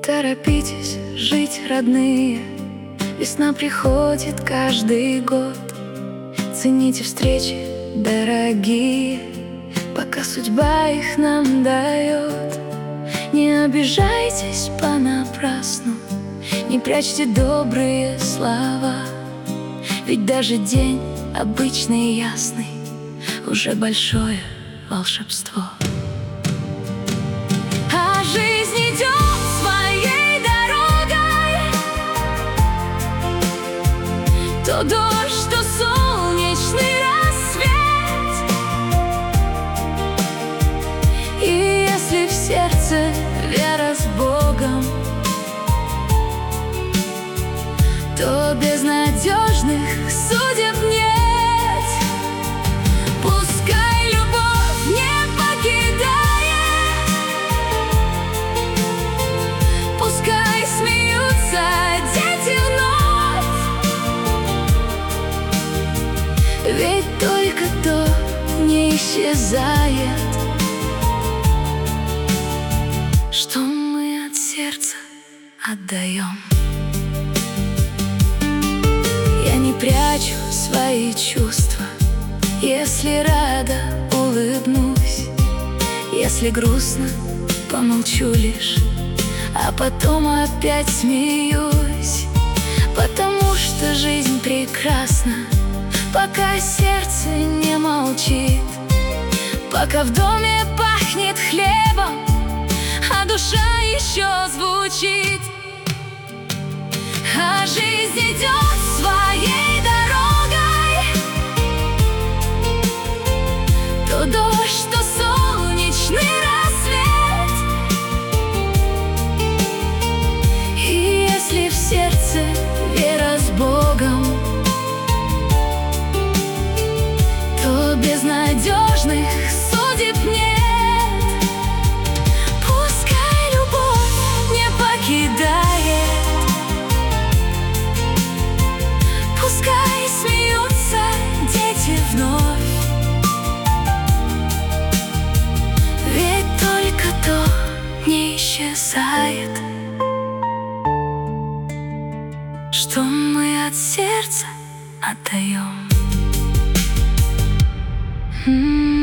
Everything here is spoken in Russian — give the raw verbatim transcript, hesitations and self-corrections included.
торопитесь жить, родные, весна приходит каждый год. Цените встречи, дорогие, пока судьба их нам дает. Не обижайтесь понапрасну, не прячьте добрые слова, ведь даже день обычный и ясный уже большое волшебство. А жизнь идет своей дорогой, то дождь, то солнечный рассвет. И если в сердце вера с Богом, то безнадежных судеб нет. Пускай любовь не покидает, пускай смеются дети вновь, ведь только то не исчезает, что мы от сердца отдаем. Я не прячу свои чувства, если рада, улыбнусь, если грустно, помолчу лишь, а потом опять смеюсь. Потому что жизнь прекрасна, пока сердце не молчит, пока в доме пахнет хлебом, а душа еще звучит. А жизнь идет своей дорогой, то дождь, то солнечный рассвет. И если в сердце вера с Богом, то безнадежных судеб нет. Пускай любовь не покидает, пускай смеются дети вновь, ведь только то не исчезает, что мы от сердца отдаем.